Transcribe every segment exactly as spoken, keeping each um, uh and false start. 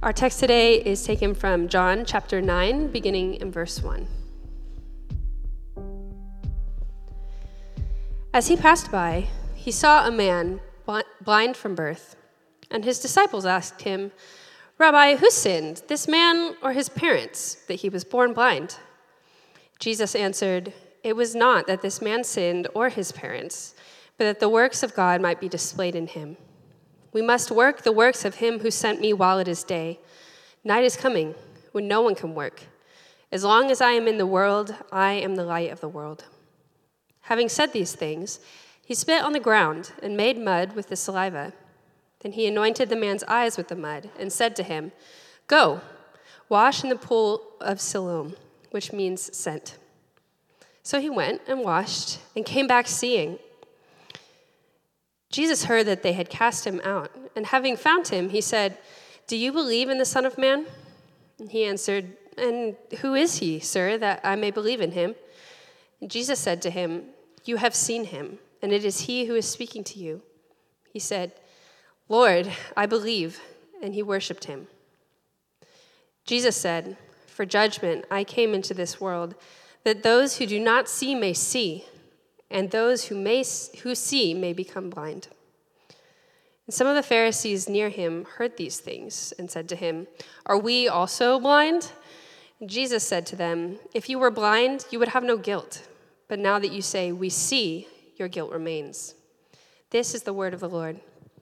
Our text today is taken from John chapter nine, beginning in verse one. As he passed by, he saw a man blind from birth, and his disciples asked him, "Rabbi, who sinned, this man or his parents, that he was born blind?" Jesus answered, "It was not that this man sinned or his parents, but that the works of God might be displayed in him. We must work the works of him who sent me while it is day. Night is coming, when no one can work. As long as I am in the world, I am the light of the world." Having said these things, he spit on the ground and made mud with the saliva. Then he anointed the man's eyes with the mud and said to him, "Go, wash in the pool of Siloam," which means sent. So he went and washed and came back seeing. Jesus heard that they had cast him out, and having found him, he said, "Do you believe in the Son of Man?" And he answered, "And who is he, sir, that I may believe in him?" And Jesus said to him, "You have seen him, and it is he who is speaking to you." He said, "Lord, I believe," and he worshipped him. Jesus said, "For judgment I came into this world, that those who do not see may see, and those who may who see may become blind." And some of the Pharisees near him heard these things and said to him, "Are we also blind?" And Jesus said to them, "If you were blind, you would have no guilt. But now that you say, 'We see,' your guilt remains." This is the word of the Lord.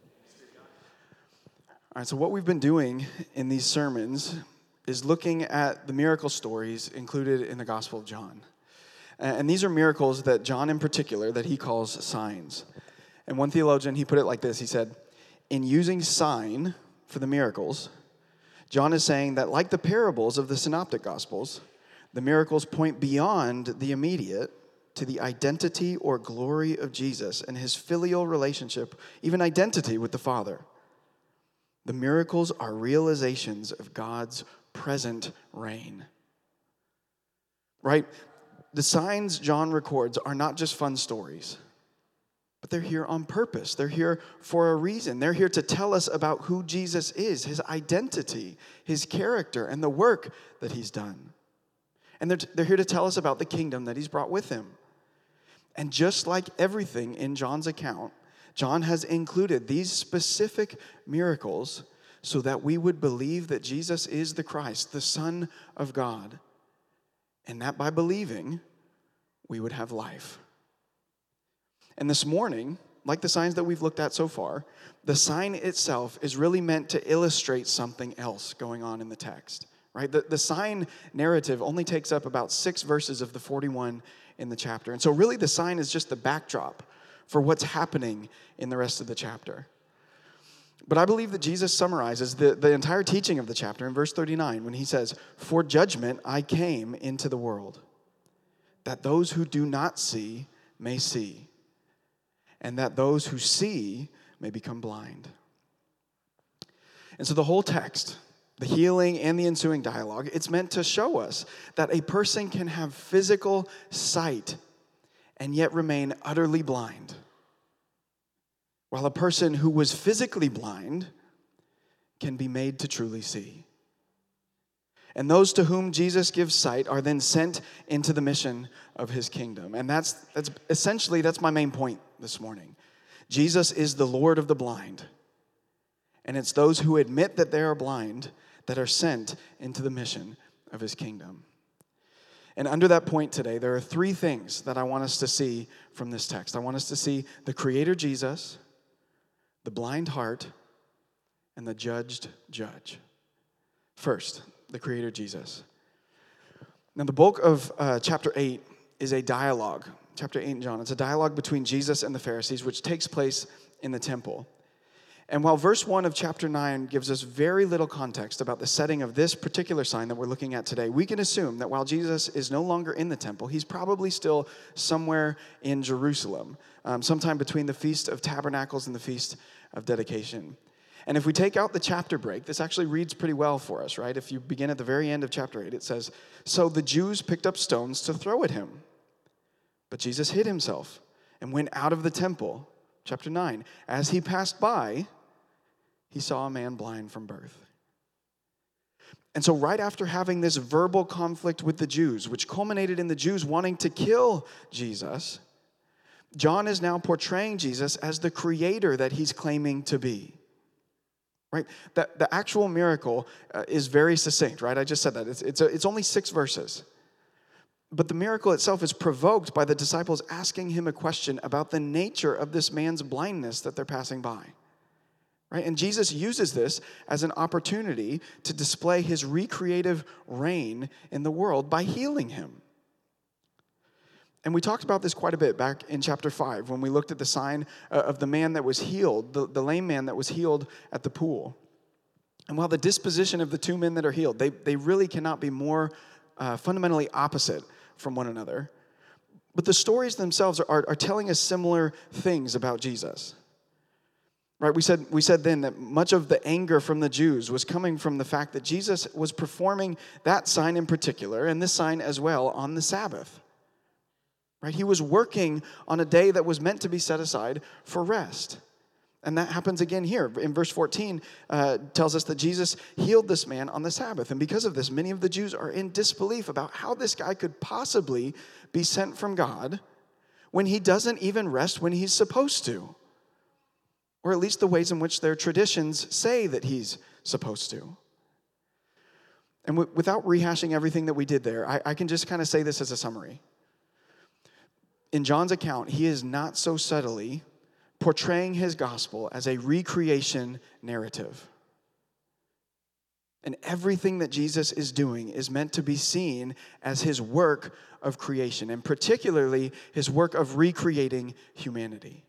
All right, so what we've been doing in these sermons is looking at the miracle stories included in the Gospel of John. And these are miracles that John in particular, that he calls signs. And one theologian, he put it like this. He said, in using sign for the miracles, John is saying that like the parables of the synoptic gospels, the miracles point beyond the immediate to the identity or glory of Jesus and his filial relationship, even identity with the Father. The miracles are realizations of God's present reign. Right? The signs John records are not just fun stories, but they're here on purpose. They're here for a reason. They're here to tell us about who Jesus is, his identity, his character, and the work that he's done. And they're, they're here to tell us about the kingdom that he's brought with him. And just like everything in John's account, John has included these specific miracles so that we would believe that Jesus is the Christ, the Son of God. And that by believing, we would have life. And this morning, like the signs that we've looked at so far, the sign itself is really meant to illustrate something else going on in the text, right? The, the sign narrative only takes up about six verses of the forty-one in the chapter. And so really the sign is just the backdrop for what's happening in the rest of the chapter. But I believe that Jesus summarizes the, the entire teaching of the chapter in verse thirty-nine when he says, "For judgment I came into the world, that those who do not see may see, and that those who see may become blind." And so the whole text, the healing and the ensuing dialogue, it's meant to show us that a person can have physical sight and yet remain utterly blind, while a person who was physically blind can be made to truly see. And those to whom Jesus gives sight are then sent into the mission of his kingdom. And that's that's essentially, that's my main point this morning. Jesus is the Lord of the blind. And it's those who admit that they are blind that are sent into the mission of his kingdom. And under that point today, there are three things that I want us to see from this text. I want us to see the Creator Jesus, the blind heart, and the judged judge. First, the Creator Jesus. Now, the bulk of uh, chapter eight is a dialogue. Chapter eight in John, it's a dialogue between Jesus and the Pharisees, which takes place in the temple. And while verse one of chapter nine gives us very little context about the setting of this particular sign that we're looking at today, we can assume that while Jesus is no longer in the temple, he's probably still somewhere in Jerusalem, um, sometime between the Feast of Tabernacles and the Feast of Dedication. And if we take out the chapter break, this actually reads pretty well for us, right? If you begin at the very end of chapter eight, it says, "So the Jews picked up stones to throw at him. But Jesus hid himself and went out of the temple." Chapter nine, "As he passed by, he saw a man blind from birth." And so right after having this verbal conflict with the Jews, which culminated in the Jews wanting to kill Jesus, John is now portraying Jesus as the creator that he's claiming to be. Right? The, the actual miracle uh, is very succinct, right? I just said that. It's, it's, a, it's only six verses. But the miracle itself is provoked by the disciples asking him a question about the nature of this man's blindness that they're passing by. Right? And Jesus uses this as an opportunity to display his recreative reign in the world by healing him. And we talked about this quite a bit back in chapter five when we looked at the sign of the man that was healed, the, the lame man that was healed at the pool. And while the disposition of the two men that are healed, they, they really cannot be more uh, fundamentally opposite from one another. But the stories themselves are, are, are telling us similar things about Jesus. Right, we said we said then that much of the anger from the Jews was coming from the fact that Jesus was performing that sign in particular, and this sign as well, on the Sabbath. Right, he was working on a day that was meant to be set aside for rest. And that happens again here. In verse fourteen, uh, tells us that Jesus healed this man on the Sabbath. And because of this, many of the Jews are in disbelief about how this guy could possibly be sent from God when he doesn't even rest when he's supposed to. Or at least the ways in which their traditions say that he's supposed to. And w- without rehashing everything that we did there, I, I can just kind of say this as a summary. In John's account, he is not so subtly portraying his gospel as a recreation narrative. And everything that Jesus is doing is meant to be seen as his work of creation, and particularly his work of recreating humanity.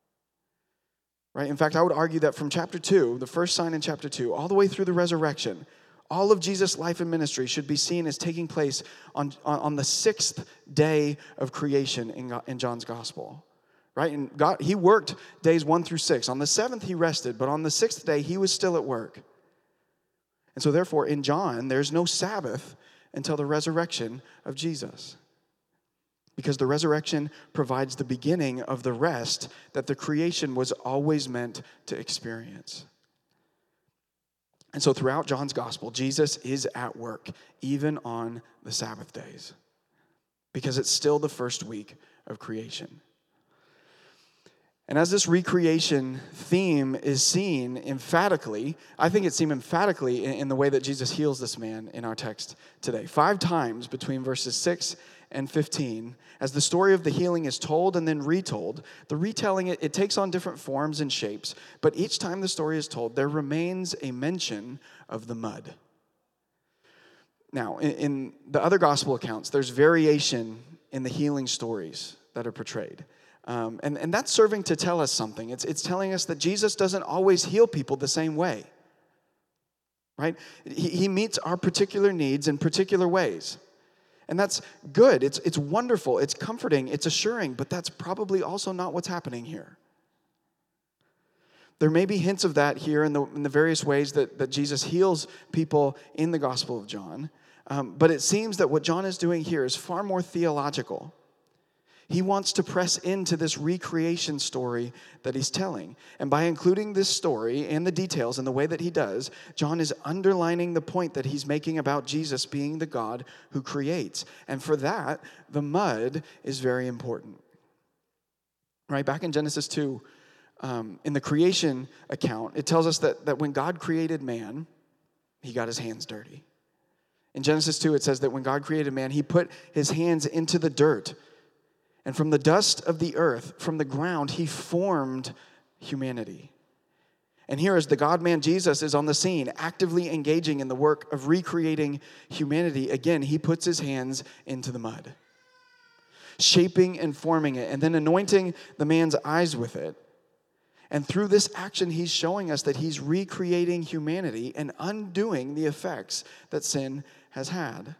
Right? In fact, I would argue that from chapter two, the first sign in chapter two, all the way through the resurrection, all of Jesus' life and ministry should be seen as taking place on, on, on the sixth day of creation in, in John's gospel. Right? And God, he worked days one through six. On the seventh, he rested, but on the sixth day, he was still at work. And so therefore, in John, there's no Sabbath until the resurrection of Jesus. Because the resurrection provides the beginning of the rest that the creation was always meant to experience. And so throughout John's gospel, Jesus is at work, even on the Sabbath days, because it's still the first week of creation. And as this recreation theme is seen emphatically, I think it's seen emphatically in, in the way that Jesus heals this man in our text today. Five times between verses six and fifteen, as the story of the healing is told and then retold, the retelling, it, it takes on different forms and shapes, but each time the story is told, there remains a mention of the mud. Now, in, in the other gospel accounts, there's variation in the healing stories that are portrayed. Um, and, and that's serving to tell us something. It's, it's telling us that Jesus doesn't always heal people the same way. Right? He, he meets our particular needs in particular ways. And that's good. It's, it's wonderful. It's comforting. It's assuring. But that's probably also not what's happening here. There may be hints of that here in the, in the various ways that, that Jesus heals people in the Gospel of John. Um, but it seems that what John is doing here is far more theological. He wants to press into this recreation story that he's telling. And by including this story and the details in the way that he does, John is underlining the point that he's making about Jesus being the God who creates. And for that, the mud is very important. Right? Back in Genesis two, um, in the creation account, it tells us that, that when God created man, he got his hands dirty. In Genesis two, it says that when God created man, he put his hands into the dirt. And from the dust of the earth, from the ground, he formed humanity. And here as the God-man Jesus is on the scene, actively engaging in the work of recreating humanity, again, he puts his hands into the mud, shaping and forming it, and then anointing the man's eyes with it. And through this action, he's showing us that he's recreating humanity and undoing the effects that sin has had.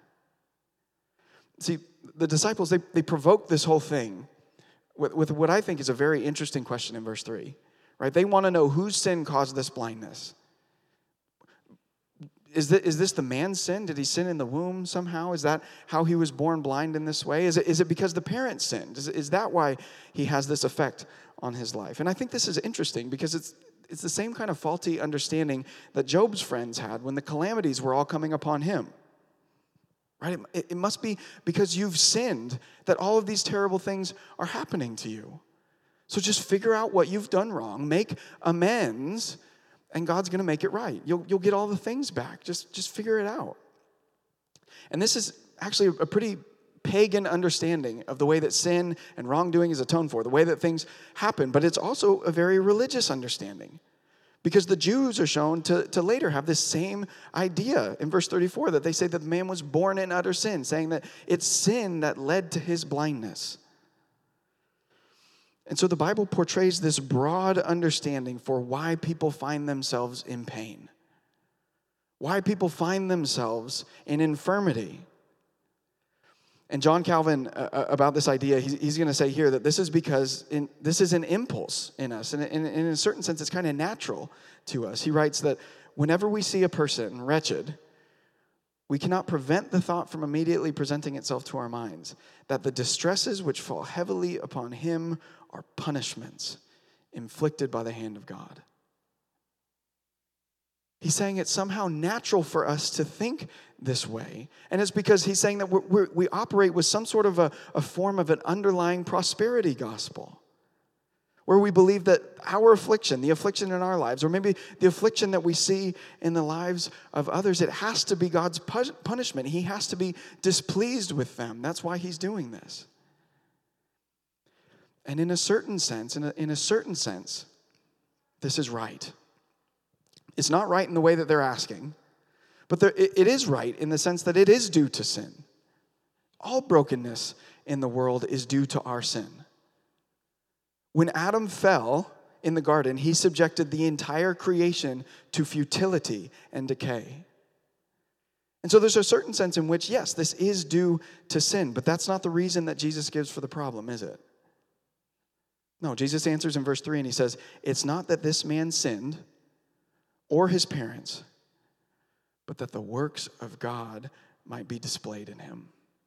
See, the disciples, they, they provoke this whole thing with, with what I think is a very interesting question in verse three. Right? They want to know whose sin caused this blindness. Is this, is this the man's sin? Did he sin in the womb somehow? Is that how he was born blind in this way? Is it, is it because the parents sinned? Is, is that why he has this effect on his life? And I think this is interesting because it's it's the same kind of faulty understanding that Job's friends had when the calamities were all coming upon him. Right? It, it must be because you've sinned that all of these terrible things are happening to you. So just figure out what you've done wrong, make amends, and God's going to make it right. You'll, you'll get all the things back. Just, just figure it out. And this is actually a pretty pagan understanding of the way that sin and wrongdoing is atoned for, the way that things happen. But it's also a very religious understanding, because the Jews are shown to, to later have this same idea in verse thirty-four, that they say that the man was born in utter sin, saying that it's sin that led to his blindness. And so the Bible portrays this broad understanding for why people find themselves in pain, why people find themselves in infirmity. And John Calvin, uh, about this idea, he's, he's going to say here that this is because in, this is an impulse in us. And in, in a certain sense, it's kind of natural to us. He writes that whenever we see a person wretched, we cannot prevent the thought from immediately presenting itself to our minds that the distresses which fall heavily upon him are punishments inflicted by the hand of God. He's saying it's somehow natural for us to think this way. And it's because he's saying that we're, we're, we operate with some sort of a, a form of an underlying prosperity gospel, where we believe that our affliction, the affliction in our lives, or maybe the affliction that we see in the lives of others, it has to be God's punishment. He has to be displeased with them. That's why he's doing this. And in a certain sense, in a, in a certain sense, this is right. It's not right in the way that they're asking, but there, it, it is right in the sense that it is due to sin. All brokenness in the world is due to our sin. When Adam fell in the garden, he subjected the entire creation to futility and decay. And so there's a certain sense in which, yes, this is due to sin, but that's not the reason that Jesus gives for the problem, is it? No, Jesus answers in verse three and he says, it's not that this man sinned or his parents, but that the works of God might be displayed in him.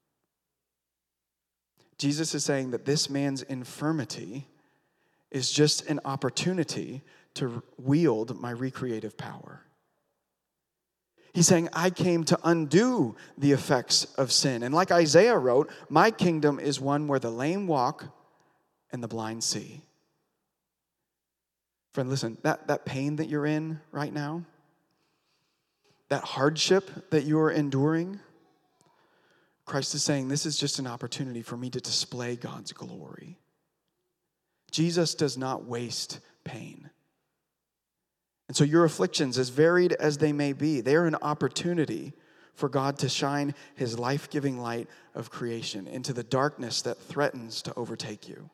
Jesus is saying that this man's infirmity is just an opportunity to wield my recreative power. He's saying, I came to undo the effects of sin. And like Isaiah wrote, my kingdom is one where the lame walk and the blind see. Friend, listen, that, that pain that you're in right now, that hardship that you are enduring, Christ is saying this is just an opportunity for me to display God's glory. Jesus does not waste pain. And so your afflictions, as varied as they may be, they're an opportunity for God to shine his life-giving light of creation into the darkness that threatens to overtake you.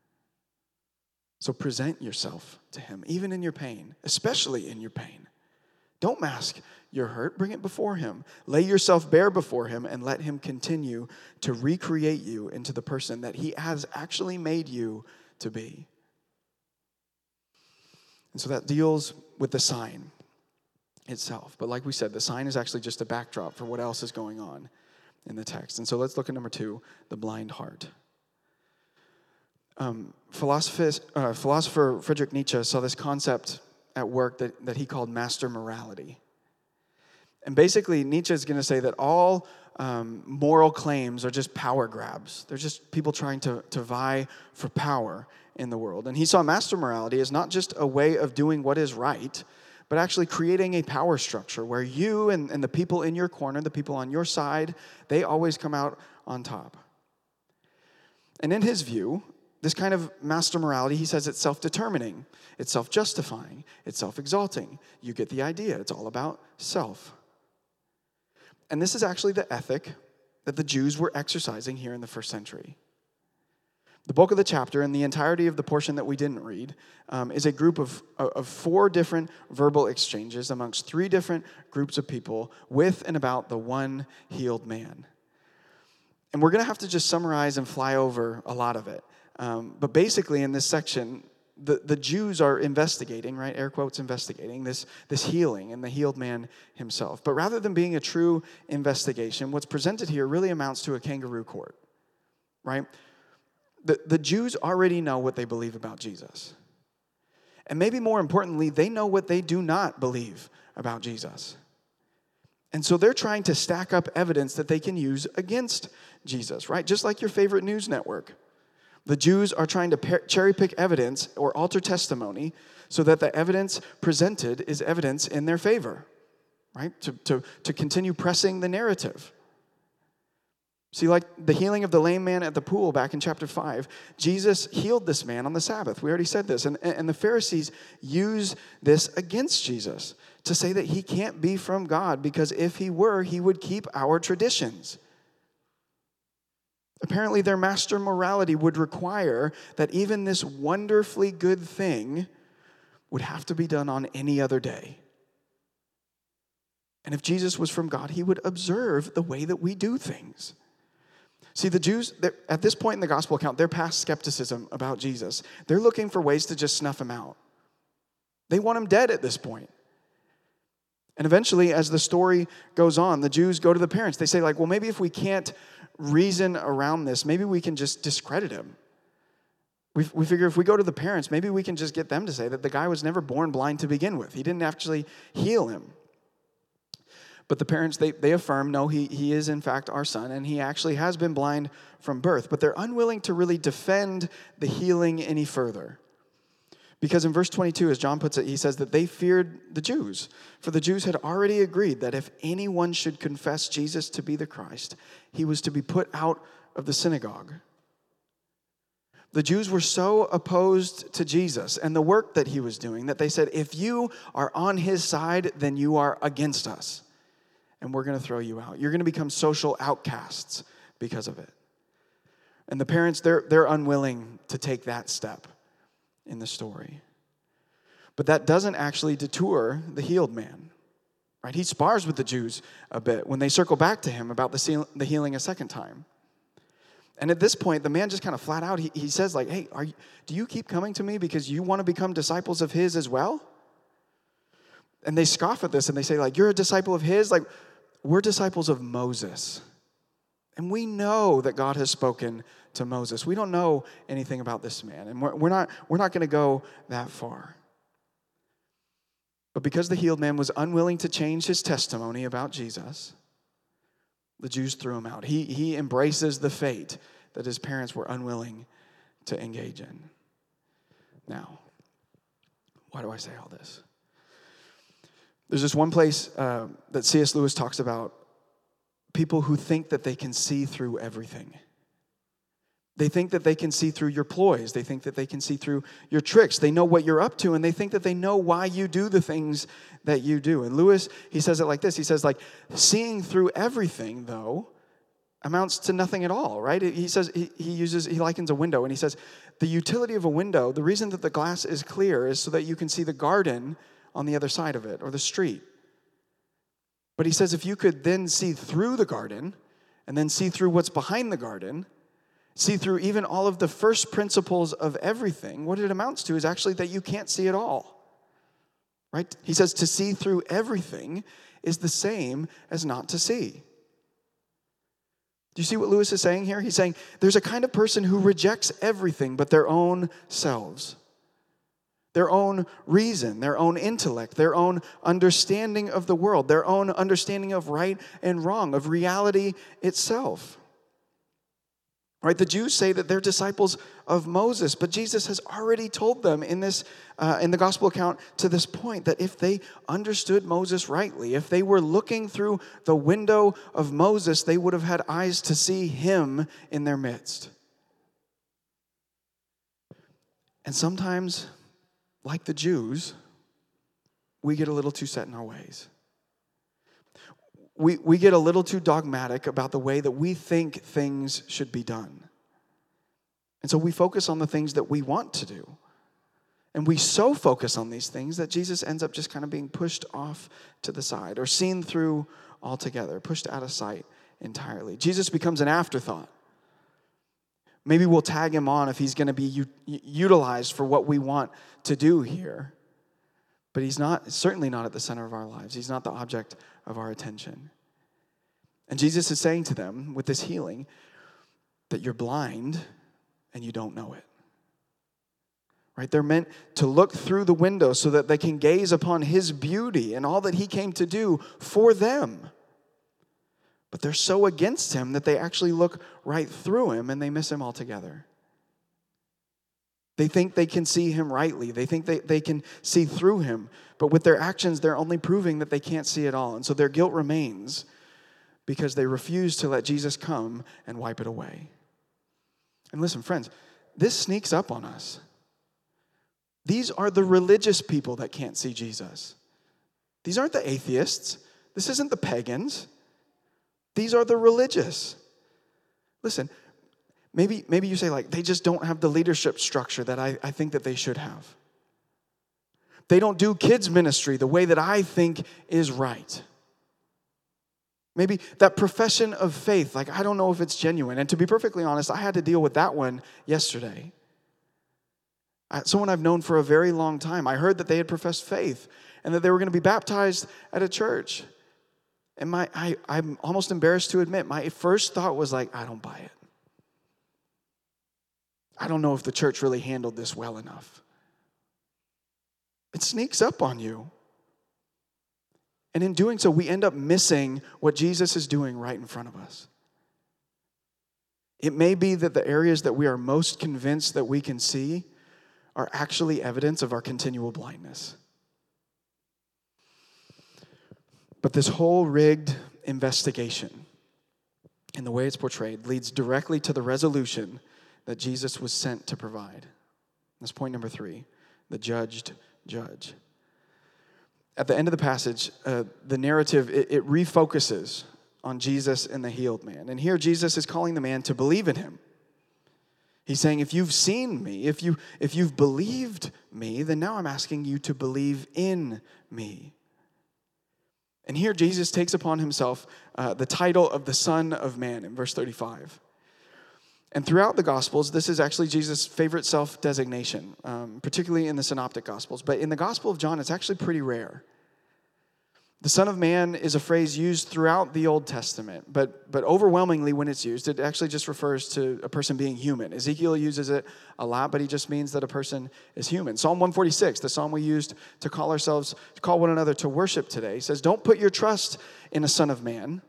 So present yourself to him, even in your pain, especially in your pain. Don't mask your hurt. Bring it before him. Lay yourself bare before him and let him continue to recreate you into the person that he has actually made you to be. And so that deals with the sign itself. But like we said, the sign is actually just a backdrop for what else is going on in the text. And so let's look at number two, the blind heart. Um, philosopher, uh, philosopher Friedrich Nietzsche saw this concept at work that, that he called master morality. And basically, Nietzsche is going to say that all um, moral claims are just power grabs. They're just people trying to, to vie for power in the world. And he saw master morality as not just a way of doing what is right, but actually creating a power structure where you and, and the people in your corner, the people on your side, they always come out on top. And in his view, this kind of master morality, he says it's self-determining, it's self-justifying, it's self-exalting. You get the idea. It's all about self. And this is actually the ethic that the Jews were exercising here in the first century. The bulk of the chapter and the entirety of the portion that we didn't read um, is a group of, of four different verbal exchanges amongst three different groups of people with and about the one healed man. And we're going to have to just summarize and fly over a lot of it. Um, but basically in this section, the, the Jews are investigating, right, air quotes, investigating this, this healing and the healed man himself. But rather than being a true investigation, what's presented here really amounts to a kangaroo court, right? The, the Jews already know what they believe about Jesus. And maybe more importantly, they know what they do not believe about Jesus. And so they're trying to stack up evidence that they can use against Jesus, right? Just like your favorite news network. The Jews are trying to cherry pick evidence or alter testimony so that the evidence presented is evidence in their favor, right? To, to, to continue pressing the narrative. See, like the healing of the lame man at the pool back in chapter five, Jesus healed this man on the Sabbath. We already said this. And, and the Pharisees use this against Jesus to say that he can't be from God because if he were, he would keep our traditions. Apparently, their master morality would require that even this wonderfully good thing would have to be done on any other day. And if Jesus was from God, he would observe the way that we do things. See, the Jews, at this point in the gospel account, they're past skepticism about Jesus. They're looking for ways to just snuff him out. They want him dead at this point. And eventually, as the story goes on, the Jews go to the parents. They say, like, well, maybe if we can't reason around this, maybe we can just discredit him. We, we figure if we go to the parents, maybe we can just get them to say that the guy was never born blind to begin with. He didn't actually heal him. But the parents, they, they affirm, no, he, he is in fact our son, and he actually has been blind from birth. But they're unwilling to really defend the healing any further. Because in verse twenty-two, as John puts it, he says that they feared the Jews. For the Jews had already agreed that if anyone should confess Jesus to be the Christ, he was to be put out of the synagogue. The Jews were so opposed to Jesus and the work that he was doing that they said, if you are on his side, then you are against us. And we're going to throw you out. You're going to become social outcasts because of it. And the parents, they're, they're unwilling to take that step in the story. But that doesn't actually deter the healed man. Right? He spars with the Jews a bit when they circle back to him about the, the healing a second time. And at this point, the man just kind of flat out, he, he says like, hey, are you, do you keep coming to me because you want to become disciples of his as well? And they scoff at this and they say like, you're a disciple of his? Like, we're disciples of Moses. And we know that God has spoken to Moses. We don't know anything about this man. And we're, we're not, we're not going to go that far. But because the healed man was unwilling to change his testimony about Jesus, the Jews threw him out. He, he embraces the fate that his parents were unwilling to engage in. Now, why do I say all this? There's this one place uh, that C S Lewis talks about people who think that they can see through everything. They think that they can see through your ploys. They think that they can see through your tricks. They know what you're up to, and they think that they know why you do the things that you do. And Lewis, he says it like this. He says, like, seeing through everything, though, amounts to nothing at all, right? He says, he, he uses, he likens a window, and he says, the utility of a window, the reason that the glass is clear is so that you can see the garden on the other side of it, or the street. But he says if you could then see through the garden, and then see through what's behind the garden, see through even all of the first principles of everything, what it amounts to is actually that you can't see at all. Right? He says to see through everything is the same as not to see. Do you see what Lewis is saying here? He's saying there's a kind of person who rejects everything but their own selves. Their own reason, their own intellect, their own understanding of the world, their own understanding of right and wrong, of reality itself. Right? The Jews say that they're disciples of Moses, but Jesus has already told them in this, uh, in the gospel account to this point that if they understood Moses rightly, if they were looking through the window of Moses, they would have had eyes to see him in their midst. And sometimes, like the Jews, we get a little too set in our ways. We, we get a little too dogmatic about the way that we think things should be done. And so we focus on the things that we want to do. And we so focus on these things that Jesus ends up just kind of being pushed off to the side or seen through altogether, pushed out of sight entirely. Jesus becomes an afterthought. Maybe we'll tag him on if he's going to be u- utilized for what we want to do here. But he's not, certainly not at the center of our lives. He's not the object of our attention. And Jesus is saying to them with this healing that you're blind and you don't know it. right? They're meant to look through the window so that they can gaze upon his beauty and all that he came to do for them. But they're so against him that they actually look right through him and they miss him altogether. They think they can see him rightly. They think they, they can see through him. But with their actions, they're only proving that they can't see at all. And so their guilt remains because they refuse to let Jesus come and wipe it away. And listen, friends, this sneaks up on us. These are the religious people that can't see Jesus. These aren't the atheists. This isn't the pagans. These are the religious. Listen, maybe, maybe you say, like, they just don't have the leadership structure that I, I think that they should have. They don't do kids ministry the way that I think is right. Maybe that profession of faith, like, I don't know if it's genuine. And to be perfectly honest, I had to deal with that one yesterday. Someone I've known for a very long time. I heard that they had professed faith and that they were going to be baptized at a church. And my, I, I'm almost embarrassed to admit, my first thought was like, I don't buy it. I don't know if the church really handled this well enough. It sneaks up on you. And in doing so, we end up missing what Jesus is doing right in front of us. It may be that the areas that we are most convinced that we can see are actually evidence of our continual blindness. But this whole rigged investigation and the way it's portrayed leads directly to the resolution that Jesus was sent to provide. That's point number three, the judged judge. At the end of the passage, uh, the narrative, it, it refocuses on Jesus and the healed man. And here Jesus is calling the man to believe in him. He's saying, if you've seen me, if, you, if you've believed me, then now I'm asking you to believe in me. And here Jesus takes upon himself uh, the title of the Son of Man in verse thirty-five. And throughout the Gospels, this is actually Jesus' favorite self-designation, um, particularly in the Synoptic Gospels. But in the Gospel of John, it's actually pretty rare. The Son of Man is a phrase used throughout the Old Testament, but, but overwhelmingly when it's used, it actually just refers to a person being human. Ezekiel uses it a lot, but he just means that a person is human. Psalm one forty-six, the psalm we used to call ourselves, to call one another to worship today, says, don't put your trust in a Son of Man,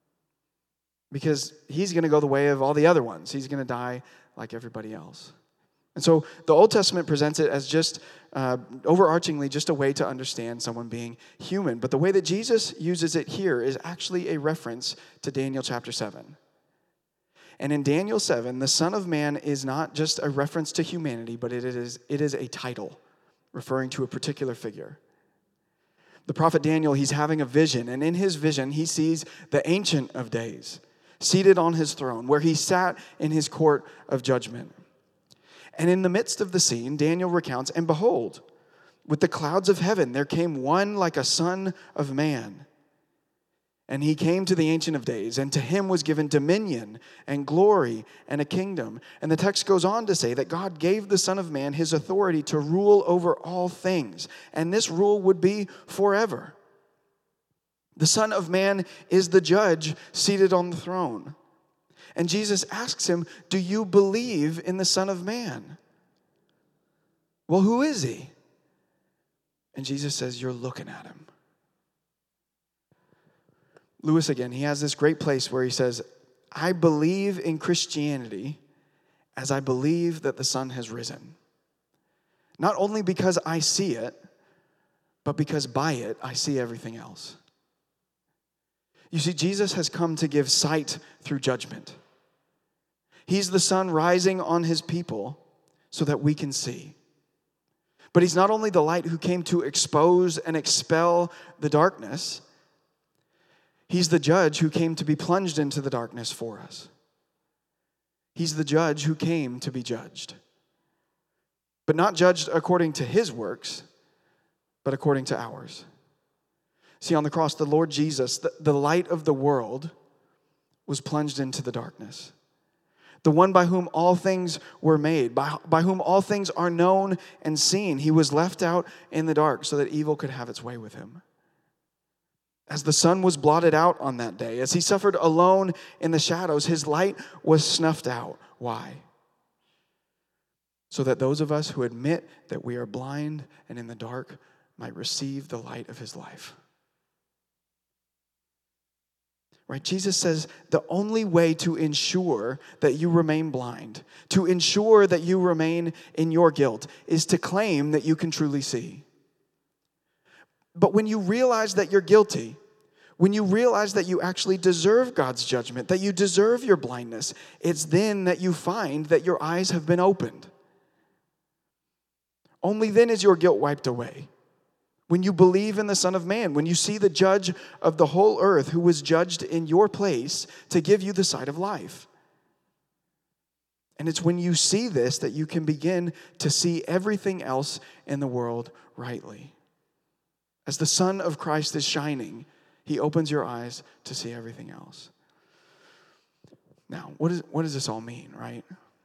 because he's going to go the way of all the other ones. He's going to die like everybody else. And so the Old Testament presents it as just, uh, overarchingly, just a way to understand someone being human. But the way that Jesus uses it here is actually a reference to Daniel chapter seven. And in Daniel seven, the Son of Man is not just a reference to humanity, but it is, it is a title referring to a particular figure. The prophet Daniel, he's having a vision, and in his vision, he sees the Ancient of Days seated on his throne, where he sat in his court of judgment. And in the midst of the scene, Daniel recounts, and behold, with the clouds of heaven, there came one like a son of man. And he came to the Ancient of Days, and to him was given dominion and glory and a kingdom. And the text goes on to say that God gave the Son of Man his authority to rule over all things. And this rule would be forever. The Son of Man is the judge seated on the throne. And Jesus asks him, do you believe in the Son of Man? Well, who is he? And Jesus says, you're looking at him. Lewis, again, he has this great place where he says, I believe in Christianity as I believe that the sun has risen. Not only because I see it, but because by it I see everything else. You see, Jesus has come to give sight through judgment. He's the sun rising on his people so that we can see. But he's not only the light who came to expose and expel the darkness, he's the judge who came to be plunged into the darkness for us. He's the judge who came to be judged. But not judged according to his works, but according to ours. See, on the cross, the Lord Jesus, the, the light of the world, was plunged into the darkness. The one by whom all things were made, by, by whom all things are known and seen, he was left out in the dark so that evil could have its way with him. As the sun was blotted out on that day, as he suffered alone in the shadows, his light was snuffed out. Why? so that those of us who admit that we are blind and in the dark might receive the light of his life. Right? Jesus says the only way to ensure that you remain blind, to ensure that you remain in your guilt, is to claim that you can truly see. But when you realize that you're guilty, when you realize that you actually deserve God's judgment, that you deserve your blindness, it's then that you find that your eyes have been opened. Only then is your guilt wiped away. When you believe in the Son of Man, when you see the judge of the whole earth who was judged in your place to give you the sight of life. And it's when you see this that you can begin to see everything else in the world rightly. As the sun of Christ is shining, he opens your eyes to see everything else. Now, what, is, what does this all mean, right?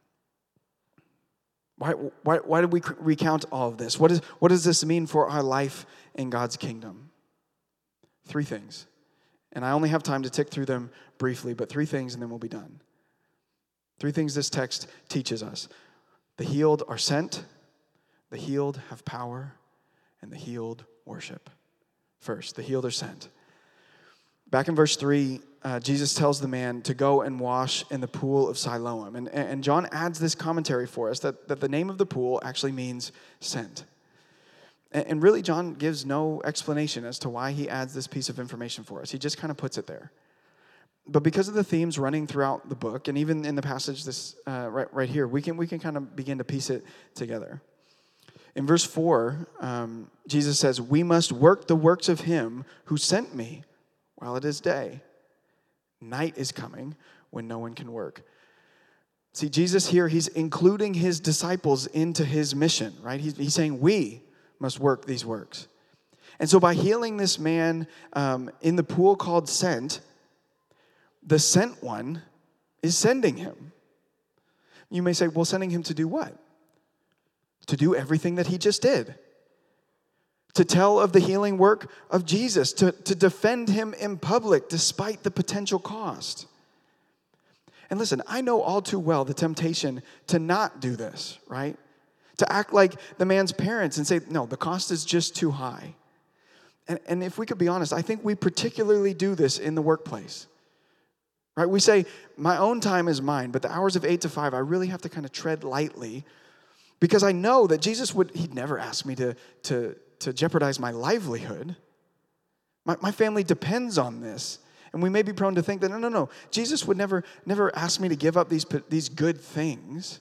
Why, why, why did we recount all of this? What, is, what does this mean for our life in God's kingdom? Three things. And I only have time to tick through them briefly, but three things and then we'll be done. Three things this text teaches us. The healed are sent, the healed have power, and the healed worship. First, the healed are sent. Back in verse three, uh, Jesus tells the man to go and wash in the pool of Siloam. And, and John adds this commentary for us that, that the name of the pool actually means sent. And, and really, John gives no explanation as to why he adds this piece of information for us. He just kind of puts it there. But because of the themes running throughout the book, and even in the passage this uh, right, right here, we can, we can kind of begin to piece it together. In verse four, um, Jesus says, "We must work the works of him who sent me while it is day. Night is coming when no one can work." See, Jesus here, he's including his disciples into his mission, right? He's, he's saying we must work these works. And so by healing this man um, in the pool called Sent, the sent one is sending him. You may say, well, sending him to do what? To do everything that he just did. To tell of the healing work of Jesus, to, to defend him in public despite the potential cost. And listen, I know all too well the temptation to not do this, right? To act like the man's parents and say, no, the cost is just too high. And, and if we could be honest, I think we particularly do this in the workplace. Right? We say, my own time is mine, but the hours of eight to five, I really have to kind of tread lightly because I know that Jesus would, he'd never ask me to, to, to jeopardize my livelihood. My, my family depends on this. And we may be prone to think that, no, no, no, Jesus would never, never ask me to give up these, these good things.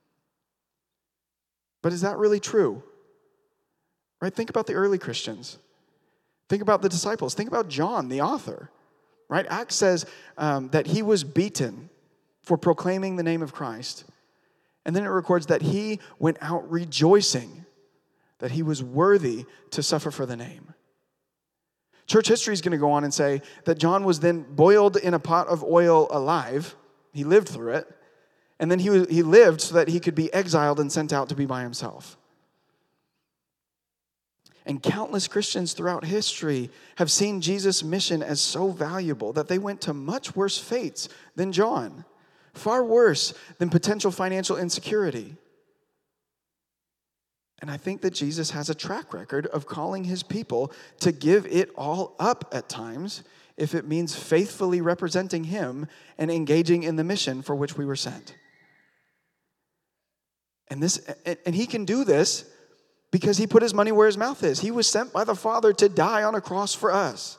But is that really true? Right? Think about the early Christians. Think about the disciples. Think about John, the author. Right? Acts says um, that he was beaten for proclaiming the name of Christ. And then it records that he went out rejoicing that he was worthy to suffer for the name. Church history is going to go on and say that John was then boiled in a pot of oil alive. He lived through it. And then he, he lived so that he could be exiled and sent out to be by himself. And countless Christians throughout history have seen Jesus' mission as so valuable that they went to much worse fates than John, far worse than potential financial insecurity. And I think that Jesus has a track record of calling his people to give it all up at times if it means faithfully representing him and engaging in the mission for which we were sent. And this, and he can do this because he put his money where his mouth is. He was sent by the Father to die on a cross for us.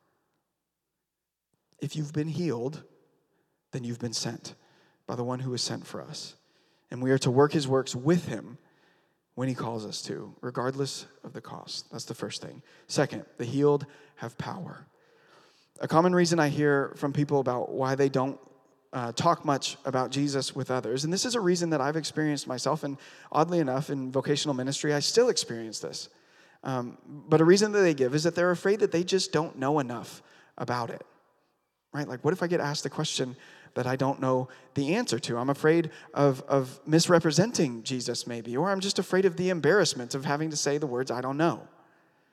If you've been healed, then you've been sent by the one who was sent for us. And we are to work his works with him when he calls us to, regardless of the cost. That's the first thing. Second, the healed have power. A common reason I hear from people about why they don't Uh, talk much about Jesus with others. And this is a reason that I've experienced myself, and oddly enough, in vocational ministry, I still experience this. Um, but a reason that they give is that they're afraid that they just don't know enough about it. Right? Like, what if I get asked a question that I don't know the answer to? I'm afraid of, of misrepresenting Jesus maybe, or I'm just afraid of the embarrassment of having to say the words I don't know.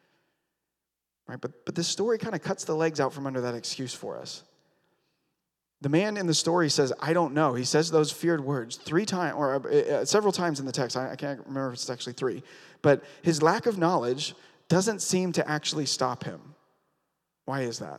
Right? But, but this story kind of cuts the legs out from under that excuse for us. The man in the story says, I don't know. He says those feared words three times, or uh, several times in the text. I, I can't remember if it's actually three. But his lack of knowledge doesn't seem to actually stop him. Why is that?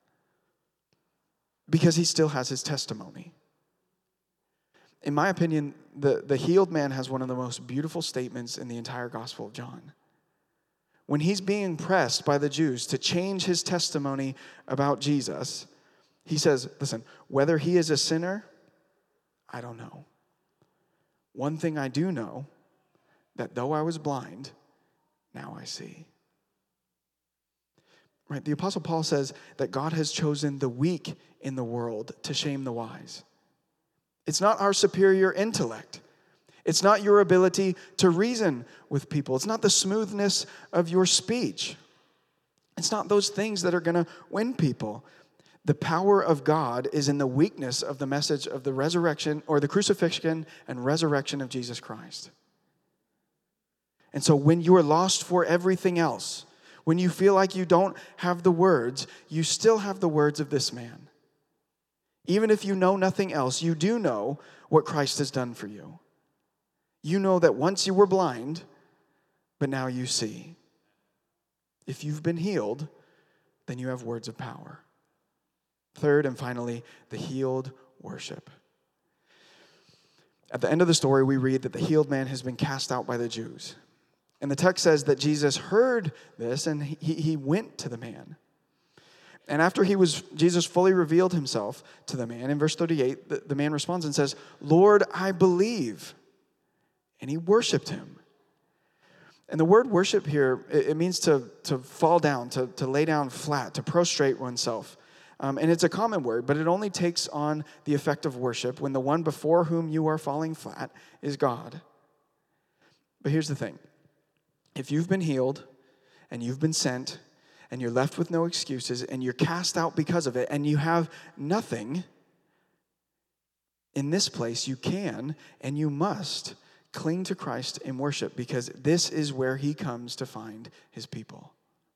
Because he still has his testimony. In my opinion, the, the healed man has one of the most beautiful statements in the entire Gospel of John. When he's being pressed by the Jews to change his testimony about Jesus, he says, listen, whether he is a sinner, I don't know. One thing I do know, that though I was blind, now I see. Right? The Apostle Paul says that God has chosen the weak in the world to shame the wise. It's not our superior intellect. It's not your ability to reason with people. It's not the smoothness of your speech. It's not those things that are going to win people. The power of God is in the weakness of the message of the resurrection or the crucifixion and resurrection of Jesus Christ. And so when you are lost for everything else, when you feel like you don't have the words, you still have the words of this man. Even if you know nothing else, you do know what Christ has done for you. You know that once you were blind, but now you see. If you've been healed, then you have words of power. Third and finally, the healed worship. At the end of the story, we read that the healed man has been cast out by the Jews. And the text says that Jesus heard this and he, he went to the man. And after he was, Jesus fully revealed himself to the man. In verse thirty-eight, the, the man responds and says, Lord, I believe. And he worshiped him. And the word worship here, it, it means to, to fall down, to, to lay down flat, to prostrate oneself. Um, and it's a common word, but it only takes on the effect of worship when the one before whom you are falling flat is God. But here's the thing. If you've been healed and you've been sent and you're left with no excuses and you're cast out because of it and you have nothing, in this place you can and you must cling to Christ in worship because this is where he comes to find his people.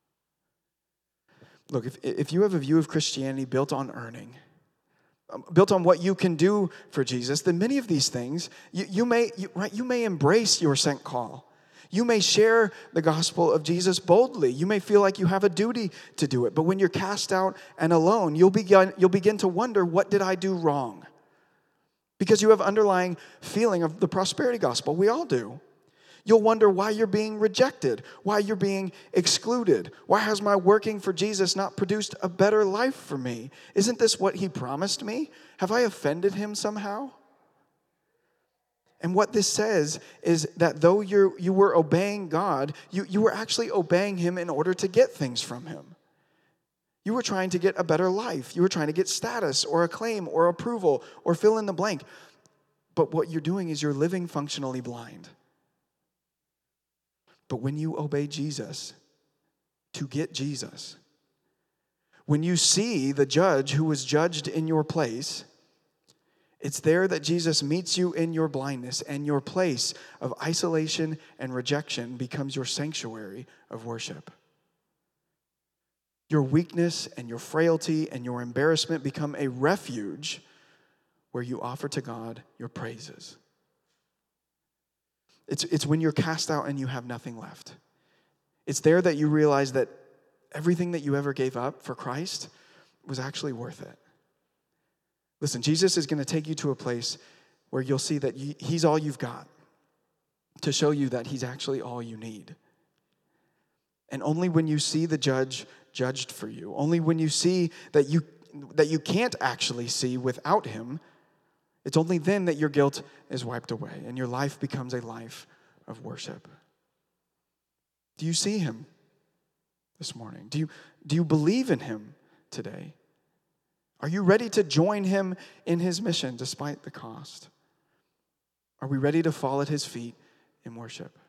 Look, if, if you have a view of Christianity built on earning, um, built on what you can do for Jesus, then many of these things, you, you may you, right, you may embrace your sent call. You may share the gospel of Jesus boldly. You may feel like you have a duty to do it. But when you're cast out and alone, you'll begin, you'll begin to wonder, what did I do wrong? Because you have underlying feeling of the prosperity gospel. We all do. You'll wonder why you're being rejected, why you're being excluded. Why has my working for Jesus not produced a better life for me? Isn't this what he promised me? Have I offended him somehow? And what this says is that though you you were obeying God, you, you were actually obeying him in order to get things from him. You were trying to get a better life. You were trying to get status or acclaim or approval or fill in the blank. But what you're doing is you're living functionally blind. But when you obey Jesus to get Jesus, when you see the judge who was judged in your place, it's there that Jesus meets you in your blindness, and your place of isolation and rejection becomes your sanctuary of worship. Your weakness and your frailty and your embarrassment become a refuge where you offer to God your praises. It's, it's when you're cast out and you have nothing left. It's there that you realize that everything that you ever gave up for Christ was actually worth it. Listen, Jesus is going to take you to a place where you'll see that you, he's all you've got, to show you that he's actually all you need. And only when you see the judge judged for you, only when you see that you that you can't actually see without him, it's only then that your guilt is wiped away and your life becomes a life of worship. Do you see him this morning? Do you, do you believe in him today? Are you ready to join him in his mission despite the cost? Are we ready to fall at his feet in worship?